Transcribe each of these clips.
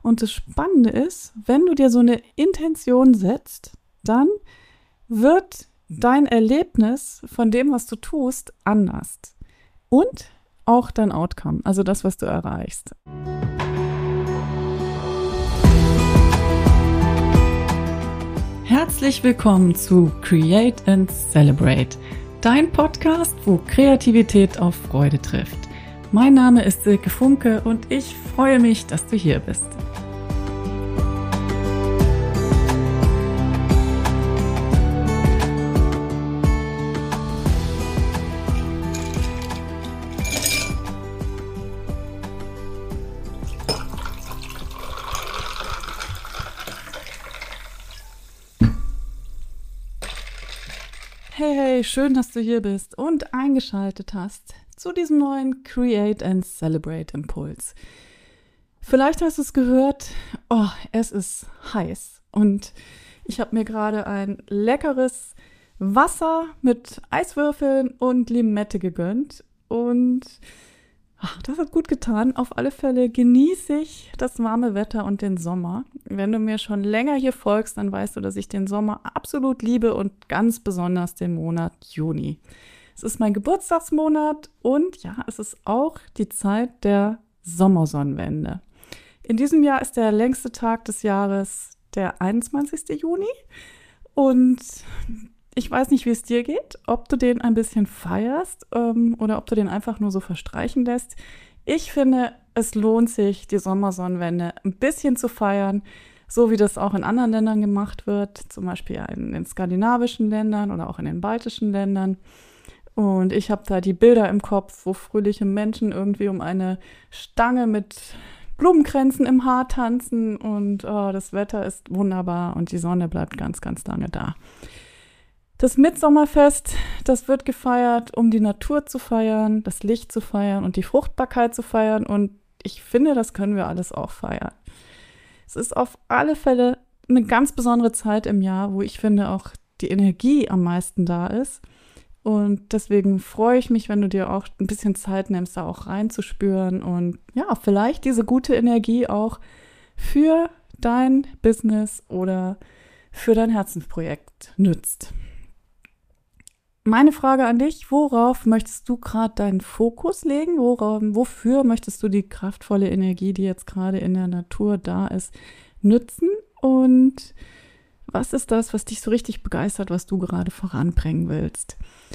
Und das Spannende ist, wenn du dir so eine Intention setzt, dann wird dein Erlebnis von dem, was du tust, anders. Und auch dein Outcome, also das, was du erreichst. Herzlich willkommen zu Create and Celebrate, dein Podcast, wo Kreativität auf Freude trifft. Mein Name ist Silke Funke und ich freue mich, dass du hier bist. Hey, schön, dass du hier bist und eingeschaltet hast zu diesem neuen Create and Celebrate Impuls. Vielleicht hast du es gehört, es ist heiß und ich habe mir gerade ein leckeres Wasser mit Eiswürfeln und Limette gegönnt und das hat gut getan. Auf alle Fälle genieße ich das warme Wetter und den Sommer. Wenn du mir schon länger hier folgst, dann weißt du, dass ich den Sommer absolut liebe und ganz besonders den Monat Juni. Es ist mein Geburtstagsmonat und ja, es ist auch die Zeit der Sommersonnenwende. In diesem Jahr ist der längste Tag des Jahres der 21. Juni und ich weiß nicht, wie es dir geht, ob du den ein bisschen feierst oder ob du den einfach nur so verstreichen lässt. Ich finde, es lohnt sich, die Sommersonnenwende ein bisschen zu feiern, so wie das auch in anderen Ländern gemacht wird, zum Beispiel in den skandinavischen Ländern oder auch in den baltischen Ländern. Und ich habe da die Bilder im Kopf, wo fröhliche Menschen irgendwie um eine Stange mit Blumenkränzen im Haar tanzen und das Wetter ist wunderbar und die Sonne bleibt ganz, ganz lange da. Das Mitsommerfest, das wird gefeiert, um die Natur zu feiern, das Licht zu feiern und die Fruchtbarkeit zu feiern. Und ich finde, das können wir alles auch feiern. Es ist auf alle Fälle eine ganz besondere Zeit im Jahr, wo ich finde, auch die Energie am meisten da ist. Und deswegen freue ich mich, wenn du dir auch ein bisschen Zeit nimmst, da auch reinzuspüren und ja, vielleicht diese gute Energie auch für dein Business oder für dein Herzensprojekt nützt. Meine Frage an dich, worauf möchtest du gerade deinen Fokus legen? Wofür möchtest du die kraftvolle Energie, die jetzt gerade in der Natur da ist, nützen? Und was ist das, was dich so richtig begeistert, was du gerade voranbringen willst?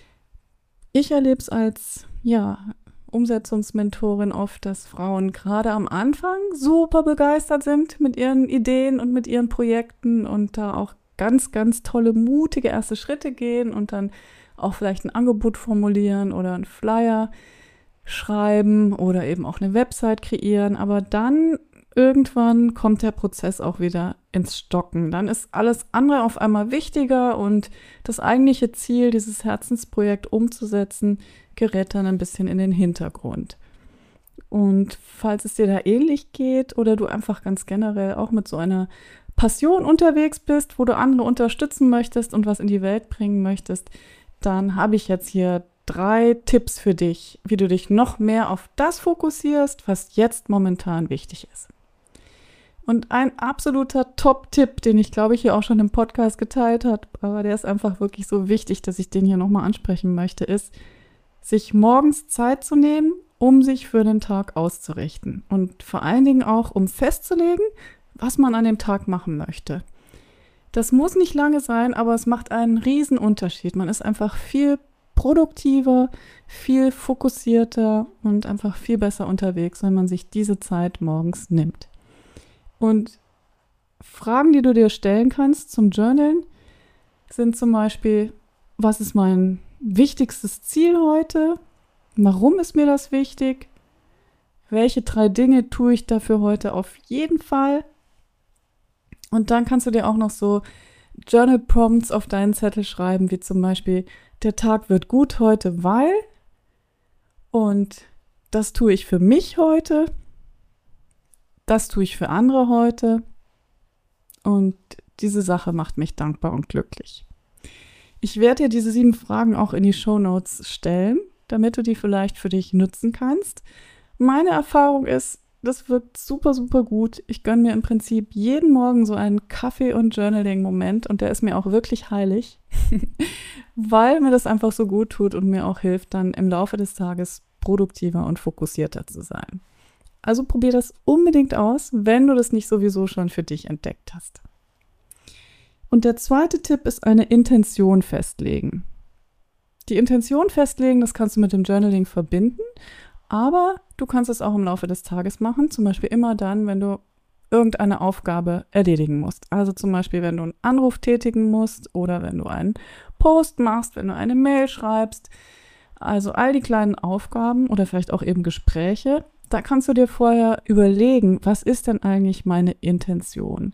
Ich erlebe es als Umsetzungsmentorin oft, dass Frauen gerade am Anfang super begeistert sind mit ihren Ideen und mit ihren Projekten und da auch ganz, ganz tolle, mutige erste Schritte gehen und dann auch vielleicht ein Angebot formulieren oder einen Flyer schreiben oder eben auch eine Website kreieren. Aber dann irgendwann kommt der Prozess auch wieder ins Stocken. Dann ist alles andere auf einmal wichtiger und das eigentliche Ziel, dieses Herzensprojekt umzusetzen, gerät dann ein bisschen in den Hintergrund. Und falls es dir da ähnlich geht oder du einfach ganz generell auch mit so einer Passion unterwegs bist, wo du andere unterstützen möchtest und was in die Welt bringen möchtest, dann habe ich jetzt hier 3 Tipps für dich, wie du dich noch mehr auf das fokussierst, was jetzt momentan wichtig ist. Und ein absoluter Top-Tipp, den ich glaube ich hier auch schon im Podcast geteilt habe, aber der ist einfach wirklich so wichtig, dass ich den hier nochmal ansprechen möchte, ist, sich morgens Zeit zu nehmen, um sich für den Tag auszurichten und vor allen Dingen auch, um festzulegen, was man an dem Tag machen möchte. Das muss nicht lange sein, aber es macht einen riesen Unterschied. Man ist einfach viel produktiver, viel fokussierter und einfach viel besser unterwegs, wenn man sich diese Zeit morgens nimmt. Und Fragen, die du dir stellen kannst zum Journalen, sind zum Beispiel, was ist mein wichtigstes Ziel heute? Warum ist mir das wichtig? Welche 3 Dinge tue ich dafür heute auf jeden Fall? Und dann kannst du dir auch noch so Journal Prompts auf deinen Zettel schreiben, wie zum Beispiel, der Tag wird gut heute, weil, und das tue ich für mich heute, das tue ich für andere heute und diese Sache macht mich dankbar und glücklich. Ich werde dir diese 7 Fragen auch in die Shownotes stellen, damit du die vielleicht für dich nutzen kannst. Meine Erfahrung ist, das wirkt super, super gut. Ich gönne mir im Prinzip jeden Morgen so einen Kaffee- und Journaling-Moment und der ist mir auch wirklich heilig, weil mir das einfach so gut tut und mir auch hilft, dann im Laufe des Tages produktiver und fokussierter zu sein. Also probier das unbedingt aus, wenn du das nicht sowieso schon für dich entdeckt hast. Und der zweite Tipp ist eine Intention festlegen. Die Intention festlegen, das kannst du mit dem Journaling verbinden, aber du kannst es auch im Laufe des Tages machen, zum Beispiel immer dann, wenn du irgendeine Aufgabe erledigen musst. Also zum Beispiel, wenn du einen Anruf tätigen musst oder wenn du einen Post machst, wenn du eine Mail schreibst. Also all die kleinen Aufgaben oder vielleicht auch eben Gespräche, da kannst du dir vorher überlegen, was ist denn eigentlich meine Intention?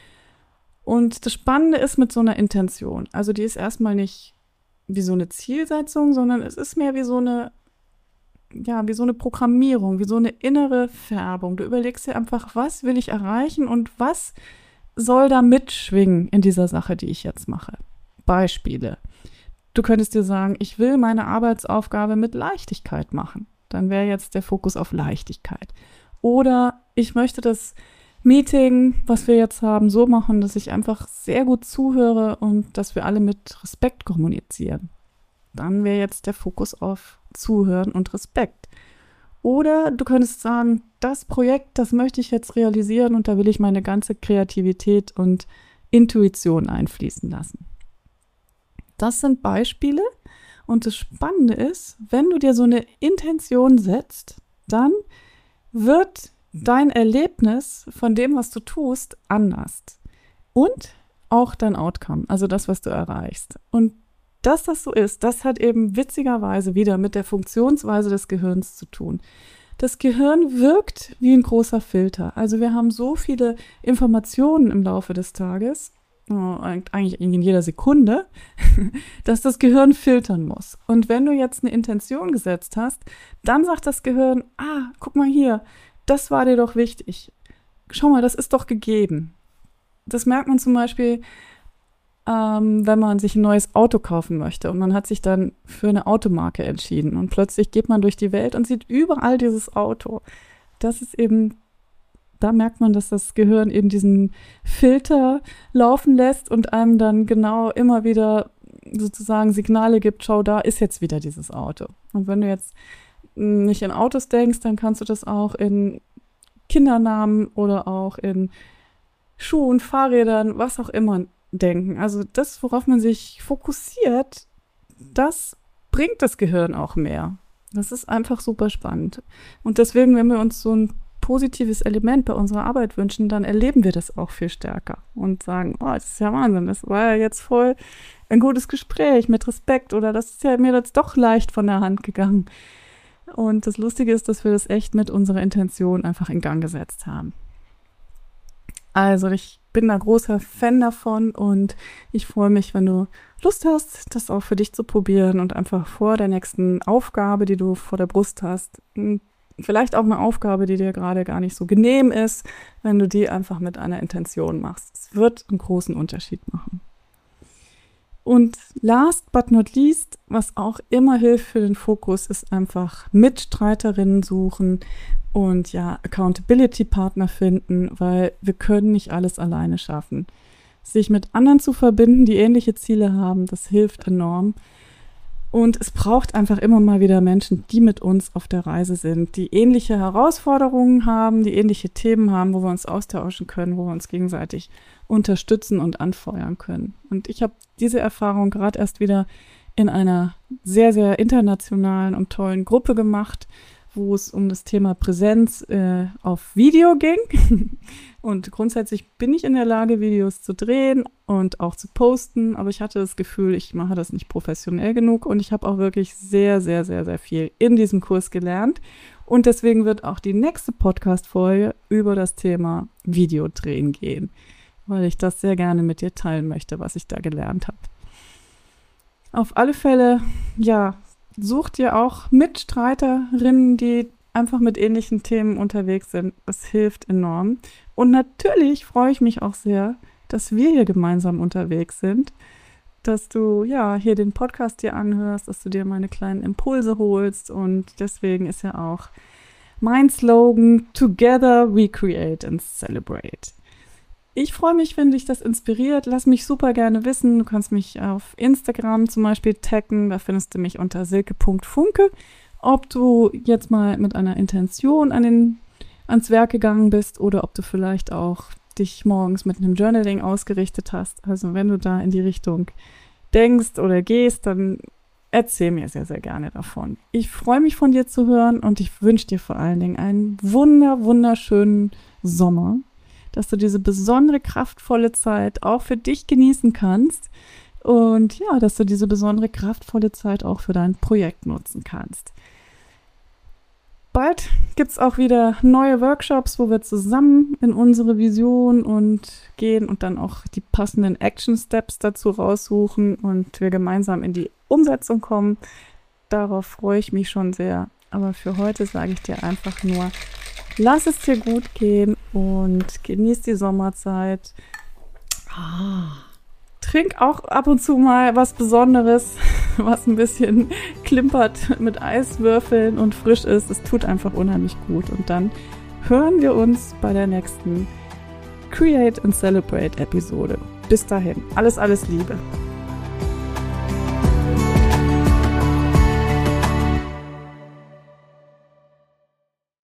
Und das Spannende ist mit so einer Intention, also die ist erstmal nicht wie so eine Zielsetzung, sondern es ist mehr wie so eine Programmierung, wie so eine innere Färbung. Du überlegst dir einfach, was will ich erreichen und was soll da mitschwingen in dieser Sache, die ich jetzt mache. Beispiele. Du könntest dir sagen, ich will meine Arbeitsaufgabe mit Leichtigkeit machen. Dann wäre jetzt der Fokus auf Leichtigkeit. Oder ich möchte das Meeting, was wir jetzt haben, so machen, dass ich einfach sehr gut zuhöre und dass wir alle mit Respekt kommunizieren. Dann wäre jetzt der Fokus auf Zuhören und Respekt. Oder du könntest sagen, das Projekt, das möchte ich jetzt realisieren und da will ich meine ganze Kreativität und Intuition einfließen lassen. Das sind Beispiele und das Spannende ist, wenn du dir so eine Intention setzt, dann wird dein Erlebnis von dem, was du tust, anders. Und auch dein Outcome, also das, was du erreichst. Und dass das so ist, das hat eben witzigerweise wieder mit der Funktionsweise des Gehirns zu tun. Das Gehirn wirkt wie ein großer Filter. Also wir haben so viele Informationen im Laufe des Tages, eigentlich in jeder Sekunde, dass das Gehirn filtern muss. Und wenn du jetzt eine Intention gesetzt hast, dann sagt das Gehirn, guck mal hier, das war dir doch wichtig. Schau mal, das ist doch gegeben. Das merkt man zum Beispiel, wenn man sich ein neues Auto kaufen möchte und man hat sich dann für eine Automarke entschieden und plötzlich geht man durch die Welt und sieht überall dieses Auto. Das ist eben, da merkt man, dass das Gehirn eben diesen Filter laufen lässt und einem dann genau immer wieder sozusagen Signale gibt, schau, da ist jetzt wieder dieses Auto. Und wenn du jetzt nicht in Autos denkst, dann kannst du das auch in Kindernamen oder auch in Schuhen, Fahrrädern, was auch immer denken. Also das, worauf man sich fokussiert, das bringt das Gehirn auch mehr. Das ist einfach super spannend. Und deswegen, wenn wir uns so ein positives Element bei unserer Arbeit wünschen, dann erleben wir das auch viel stärker und sagen, das ist ja Wahnsinn, das war ja jetzt voll ein gutes Gespräch mit Respekt oder das ist ja mir jetzt doch leicht von der Hand gegangen. Und das Lustige ist, dass wir das echt mit unserer Intention einfach in Gang gesetzt haben. Also ich bin da großer Fan davon und ich freue mich, wenn du Lust hast, das auch für dich zu probieren und einfach vor der nächsten Aufgabe, die du vor der Brust hast, vielleicht auch eine Aufgabe, die dir gerade gar nicht so genehm ist, wenn du die einfach mit einer Intention machst. Es wird einen großen Unterschied machen. Und last but not least, was auch immer hilft für den Fokus, ist einfach Mitstreiterinnen suchen und Accountability-Partner finden, weil wir können nicht alles alleine schaffen. Sich mit anderen zu verbinden, die ähnliche Ziele haben, das hilft enorm. Und es braucht einfach immer mal wieder Menschen, die mit uns auf der Reise sind, die ähnliche Herausforderungen haben, die ähnliche Themen haben, wo wir uns austauschen können, wo wir uns gegenseitig unterstützen und anfeuern können. Und ich habe diese Erfahrung gerade erst wieder in einer sehr, sehr internationalen und tollen Gruppe gemacht, wo es um das Thema Präsenz auf Video ging. Und grundsätzlich bin ich in der Lage, Videos zu drehen und auch zu posten, aber ich hatte das Gefühl, ich mache das nicht professionell genug und ich habe auch wirklich sehr, sehr, sehr, sehr viel in diesem Kurs gelernt. Und deswegen wird auch die nächste Podcast-Folge über das Thema Videodrehen gehen, weil ich das sehr gerne mit dir teilen möchte, was ich da gelernt habe. Auf alle Fälle, such dir auch Mitstreiterinnen, die einfach mit ähnlichen Themen unterwegs sind. Es hilft enorm. Und natürlich freue ich mich auch sehr, dass wir hier gemeinsam unterwegs sind, dass du hier den Podcast dir anhörst, dass du dir meine kleinen Impulse holst. Und deswegen ist ja auch mein Slogan: Together we create and celebrate. Ich freue mich, wenn dich das inspiriert. Lass mich super gerne wissen. Du kannst mich auf Instagram zum Beispiel taggen. Da findest du mich unter silke.funke. Ob du jetzt mal mit einer Intention ans Werk gegangen bist oder ob du vielleicht auch dich morgens mit einem Journaling ausgerichtet hast. Also wenn du da in die Richtung denkst oder gehst, dann erzähl mir sehr, sehr gerne davon. Ich freue mich, von dir zu hören und ich wünsche dir vor allen Dingen einen wunderschönen Sommer, dass du diese besondere, kraftvolle Zeit auch für dich genießen kannst und ja, dass du diese besondere, kraftvolle Zeit auch für dein Projekt nutzen kannst. Bald gibt es auch wieder neue Workshops, wo wir zusammen in unsere Vision und gehen und dann auch die passenden Action Steps dazu raussuchen und wir gemeinsam in die Umsetzung kommen. Darauf freue ich mich schon sehr. Aber für heute sage ich dir einfach nur: Lass es dir gut gehen und genieß die Sommerzeit. Trink auch ab und zu mal was Besonderes, was ein bisschen klimpert mit Eiswürfeln und frisch ist. Es tut einfach unheimlich gut. Und dann hören wir uns bei der nächsten Create and Celebrate Episode. Bis dahin, alles Liebe.